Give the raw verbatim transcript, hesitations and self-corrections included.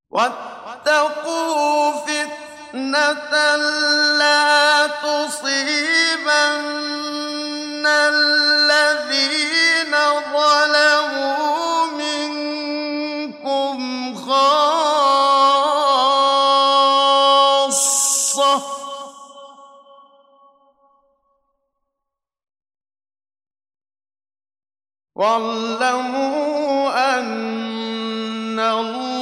واتقوا فتنة لا تصيبن الذين ظلموا منكم خاصة واعلموا أن الله